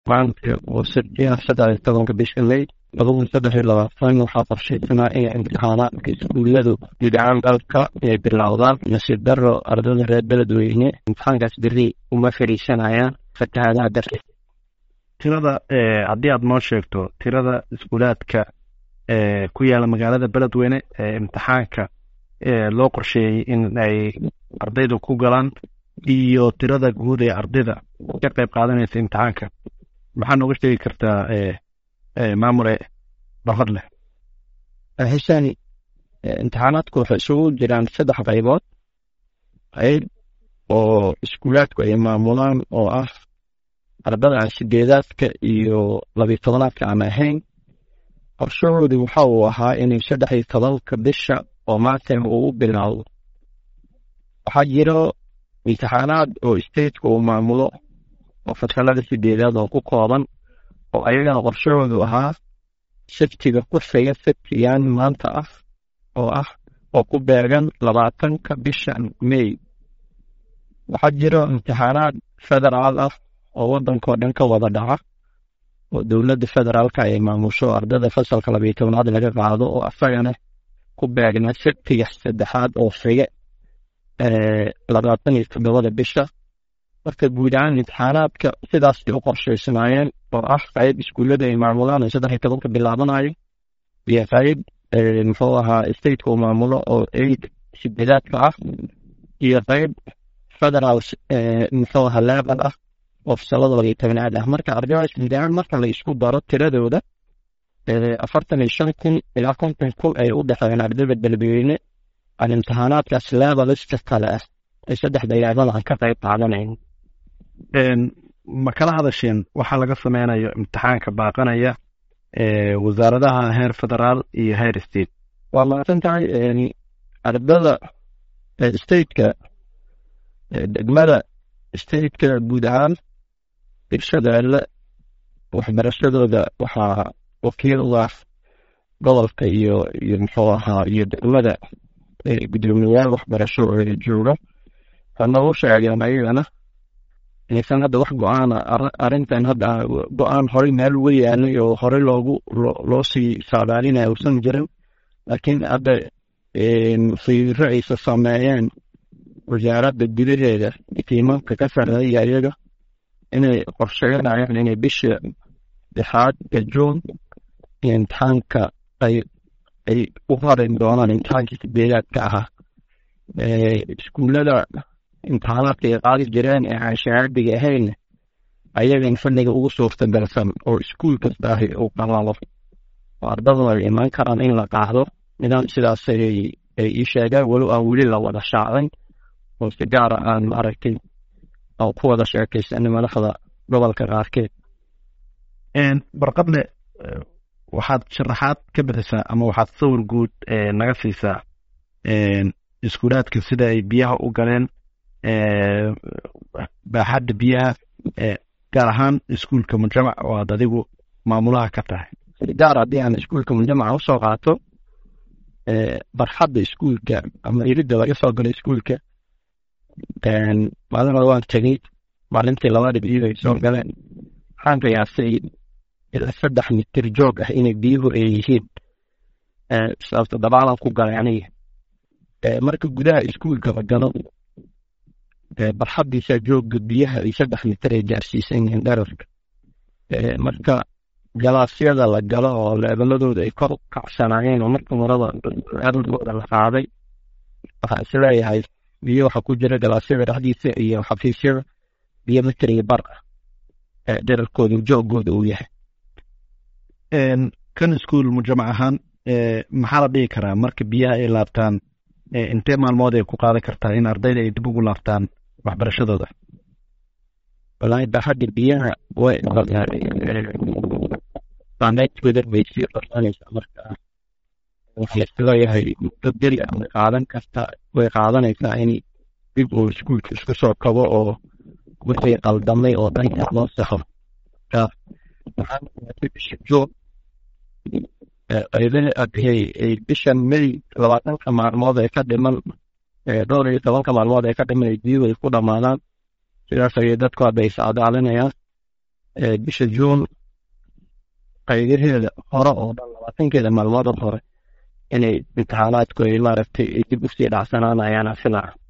maanta oo sirtiya 13 bisha May 2023 waxaa qorshaysnaa in imtixaanaadka iskuuladu gudahaan dalka ay bilowdaan. nasiib darro ardayda reer beledweyne imtixaankaas berri uma fariisanayaan fatahaadaha darteed. tirada haddii aad noo sheegto tirada iskuulaadka ku yaala magaalada beledweyne ee imtixaanka loo qorsheeyay in ay ardaydu ku galaan iyo tirada guud ee ardayda ka qayb qaadanaysa imtixaanka, maxaa nooga sheegi kartaa maamule barqad leh? Xisani, imtixaanaadku waxay isugu jiraan 3 qaybood. qayb oo iskuulaadku ay maamulaan oo ah ardayda 8aadka iyo 12aadka aan ahayn. qorshahoodu waxa uu ahaa in 13 bisha oo maanta uu bilowdo. waxaa jiro imtixaanaad oo state-ku uu maamulo oo fasalada 8aad oo ku kooban oo ayagana qorshahoodu ahaa sabtiga ku xiga sabtiyaan maanta oo ku beegan 20 bisha May. waxaa jiro imtixaanaad federaal ah oo waddanka dhan ka wada dhaca oo dowladda federaalka ay maamusho ardayda fasalka 12aad laga qaado oo asagana ku beegna sabtiga 3aad oo xiga 27 bisha. marka guud ahaan imtixaanaadka sidaas ay u qorshaysanaayeen oo ah qayb iskuulada ay maamulaan 13 bilaabanayo iyo qayb muxuu ahaa state-ku maamulo oo 8aadka ah iyo qayb federal muxuu ahaa level ah oo fasalada 12aad ah. marka ardayda isdaan marka la isku daro tiradooda 45,000 ilaa 50,000 ay u dhaxayaan ardayda beledweyne aan imtixaanaadkaas levelska kale ah ay 3 dayacad aan ka qayb qaadanayn. ma kala hadasheen waxa laga sameynayo imtixaanka baaqanaya wasaaradaha heer federaal iyo heer state? waa maasantahay ardayda state-ka degmada state-ka guud ahaan bulshada waxbarashadooda waxaa wakiil u ah gobolka iyo muxuu ahaa iyo degmada gudoomiyayaal waxbarasho oo jooga. waxaana u sheegeen ayagana inaysan hadda wax go-aan arrintan hadda go-aan horey meel uga yaalay oo horey loo sii saadaalinayo uusan jirin, laakiin hadda fiiro aysa sameeyeen wasaaradda gudaheeda tiimanka ka sarreeya iyaga inay qorsheynayaan inay bisha 6 Juun imtixaanka ay u horeyn doonaan imtixaankii 8aadka ahaa. iskuulada imtixaanaadka ay qaadi jireen ee aan shahaadiga ahayn ayagan fadhiga ugu suurtagalsan oo iskuul kasta uu qalalo ardaydu ay iman karaan in la qaado. nidaam sidaas ay ii sheegaan walow aan weli la wada shaacin oo si gaar ah aan aragtay oo ku wada sheekaysan madaxda gobolka qaarkeed. barqadle, waxaad sharaxaad ka bixisaa ama waxaad sawir guud naga siisaa iskuulaadka sida ay biyaha u galeen, baaxadda biyaha, gaar ahaan iskuulka Mujamac oo aad adigu maamulaha ka tahay. gaar haddii aan iskuulka Mujamac usoo qaato barxadda iskuulka ama iridda laga soo galo iskuulka maalin waan tegey maalintii 2 dhibciyo ay soo galeen. waxaan qiyaasay ilaa 3 mitir joog ah inay biyuhu ay yihiin sababta dabaalan ku galay aniga. marka gudaha iskuulka la galo barxaddiisa joogga biyaha ay 3 mitir ay gaarsiisan yihiin dhererka. marka galaasyada la galo oo leebaladooda ay kor u kacsanaayeen oo marka marada ardayda la qaaday waxaa isleeyahay biyo waxa ku jira galaasyada dhexdiisa iyo xafiisyada biyo mitir iyo bar dhererkooda jooggooda uu yahay. kan iskuul Mujamac ahaan maxaa la dhihi karaa marka biyaha ay laabtaan intee maalmood ay ku qaadan kartaa in ardayda ay dib ugu laabtaan waxbarashadooda? walahi baaxadda biyaha way saameynteeda way sii qorsanaysaa. marka waxay isleeyahay muddo beri ama qaadan karta way qaadanaysaa in dib uu iskuulka isku soo kabo oo wixii qaldamay oo dhanka loo saxo. waxaan bisha Juun bishan May 20 maalmood ay ka dhiman 12 maalmood ay ka dhiman biyuhu ay ku dhamaadaan. sidaas ay dadku hadda ay saadaalinayaan bisha Juun qaybaheeda hore oo dhan 20keeda maalmood hore inay imtixaanaadku ay maaragtay dib u sii dhacsanaanayaan filaa